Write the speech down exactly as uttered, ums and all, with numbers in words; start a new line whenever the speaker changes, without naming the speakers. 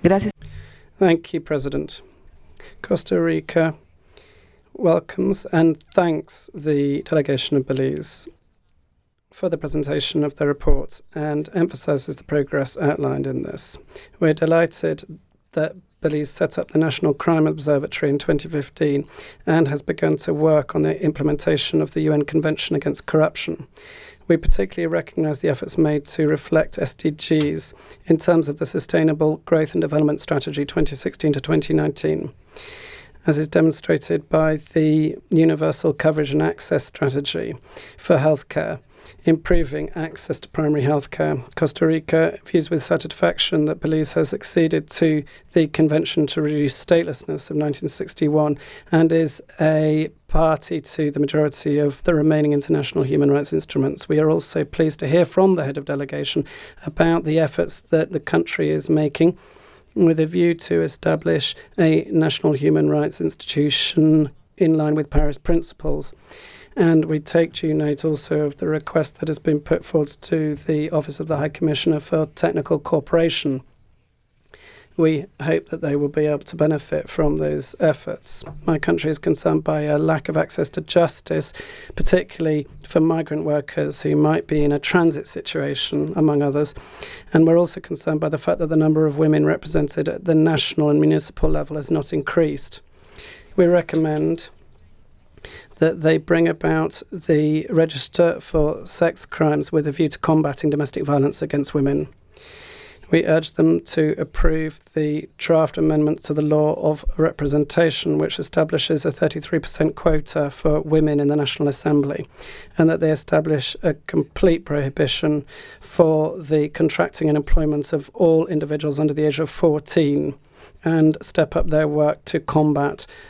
Gracias.
Thank you, President. Costa Rica welcomes and thanks the delegation of Belize for the presentation of the report and emphasises the progress outlined in this. We're delighted that Belize set up the National Crime Observatory in twenty fifteen and has begun to work on the implementation of the U N Convention Against Corruption. We particularly recognise the efforts made to reflect S D Gs in terms of the Sustainable Growth and Development Strategy twenty sixteen to twenty nineteen. As is demonstrated by the Universal Coverage and Access Strategy for Healthcare, improving access to primary healthcare. Costa Rica views with satisfaction that Belize has acceded to the Convention to Reduce Statelessness of nineteen sixty-one and is a party to the majority of the remaining international human rights instruments. We are also pleased to hear from the head of delegation about the efforts that the country is making with a view to establish a national human rights institution in line with Paris principles. And we take due note also of the request that has been put forward to the Office of the High Commissioner for Technical Cooperation. We hope that they will be able to benefit from those efforts. My country is concerned by a lack of access to justice, particularly for migrant workers who might be in a transit situation, among others. And we're also concerned by the fact that the number of women represented at the national and municipal level has not increased. We recommend that they bring about the Register for Sex Crimes with a view to combating domestic violence against women. We urge them to approve the draft amendment to the law of representation, which establishes a thirty-three percent quota for women in the National Assembly, and that they establish a complete prohibition for the contracting and employment of all individuals under the age of fourteen, and step up their work to combat